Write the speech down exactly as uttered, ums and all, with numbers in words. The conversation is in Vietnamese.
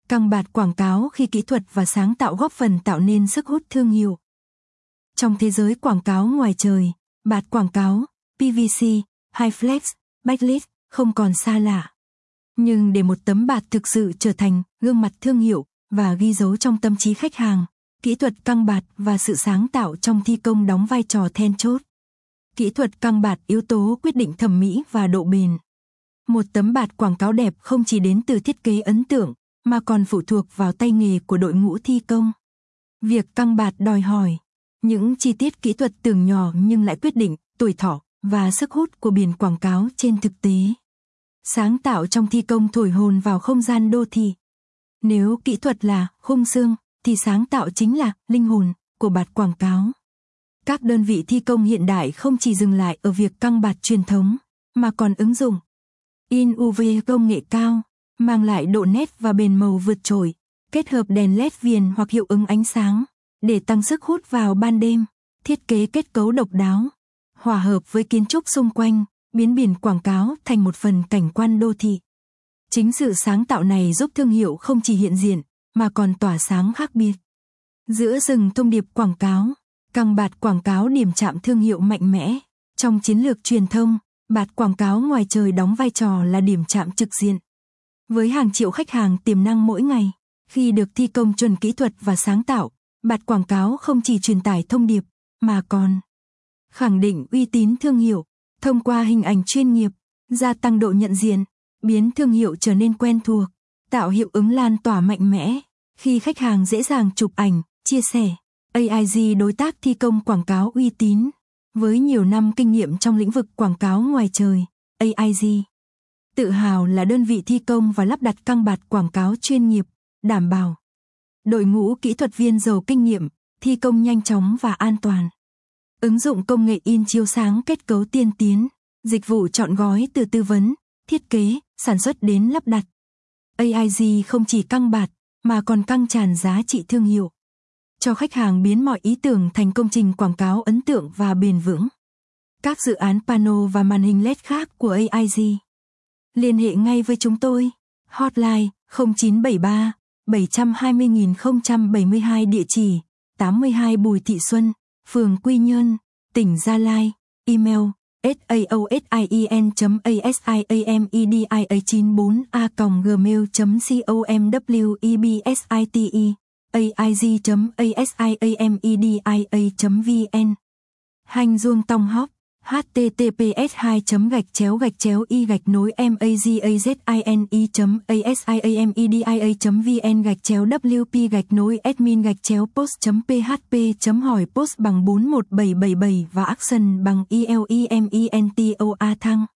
Căng bạt quảng cáo khi kỹ thuật và sáng tạo góp phần tạo nên sức hút thương hiệu. Trong thế giới quảng cáo ngoài trời, bạt quảng cáo, pê vê xê, Highflex, Backlit không còn xa lạ. Nhưng để một tấm bạt thực sự trở thành gương mặt thương hiệu và ghi dấu trong tâm trí khách hàng, kỹ thuật căng bạt và sự sáng tạo trong thi công đóng vai trò then chốt. Kỹ thuật căng bạt yếu tố quyết định thẩm mỹ và độ bền. Một tấm bạt quảng cáo đẹp không chỉ đến từ thiết kế ấn tượng, mà còn phụ thuộc vào tay nghề của đội ngũ thi công. Việc căng bạt đòi hỏi những chi tiết kỹ thuật tưởng nhỏ nhưng lại quyết định tuổi thọ và sức hút của biển quảng cáo trên thực tế. Sáng tạo trong thi công thổi hồn vào không gian đô thị. Nếu kỹ thuật là khung xương, thì sáng tạo chính là linh hồn của bạt quảng cáo. Các đơn vị thi công hiện đại không chỉ dừng lại ở việc căng bạt truyền thống, mà còn ứng dụng in u vê công nghệ cao, mang lại độ nét và bền màu vượt trội, kết hợp đèn led viền hoặc hiệu ứng ánh sáng, để tăng sức hút vào ban đêm, thiết kế kết cấu độc đáo, hòa hợp với kiến trúc xung quanh, biến biển quảng cáo thành một phần cảnh quan đô thị. Chính sự sáng tạo này giúp thương hiệu không chỉ hiện diện, mà còn tỏa sáng khác biệt. Giữa rừng thông điệp quảng cáo, căng bạt quảng cáo điểm chạm thương hiệu mạnh mẽ. Trong chiến lược truyền thông, bạt quảng cáo ngoài trời đóng vai trò là điểm chạm trực diện. Với hàng triệu khách hàng tiềm năng mỗi ngày, khi được thi công chuẩn kỹ thuật và sáng tạo, bạt quảng cáo không chỉ truyền tải thông điệp, mà còn khẳng định uy tín thương hiệu, thông qua hình ảnh chuyên nghiệp, gia tăng độ nhận diện, biến thương hiệu trở nên quen thuộc, tạo hiệu ứng lan tỏa mạnh mẽ, khi khách hàng dễ dàng chụp ảnh, chia sẻ. a i giê đối tác thi công quảng cáo uy tín, với nhiều năm kinh nghiệm trong lĩnh vực quảng cáo ngoài trời, a i giê tự hào là đơn vị thi công và lắp đặt căng bạt quảng cáo chuyên nghiệp, đảm bảo đội ngũ kỹ thuật viên giàu kinh nghiệm, thi công nhanh chóng và an toàn. Ứng dụng công nghệ in chiếu sáng kết cấu tiên tiến, dịch vụ trọn gói từ tư vấn, thiết kế, sản xuất đến lắp đặt. a i giê không chỉ căng bạt, mà còn căng tràn giá trị thương hiệu, cho khách hàng biến mọi ý tưởng thành công trình quảng cáo ấn tượng và bền vững. Các dự án pano và màn hình led khác của a i giê. Liên hệ ngay với chúng tôi. Hotline không chín bảy ba bảy hai không không không bảy hai, địa chỉ tám mươi hai Bùi Thị Xuân, phường Quy Nhơn, tỉnh Gia Lai. Email saosien chấm asiamedia chín bốn a còng gmail chấm com website aig chấm asiamedia chấm vn. Hành Duông Tong Hop https hai gạch chéo gạch chéo y gạch nối magazine chấm asiamedia chấm vn gạch chéo wp gạch nối admin gạch chéo post chấm php chấm hỏi post bằng bốn một bảy bảy bảy và action bằng ilemento a thăng.